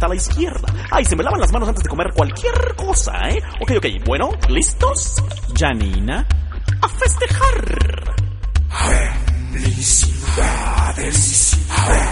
a la izquierda. Ay, se me lavan las manos antes de comer cualquier cosa, ¿eh? Ok, bueno, ¿listos? Janina, ¡a festejar! Felicidades.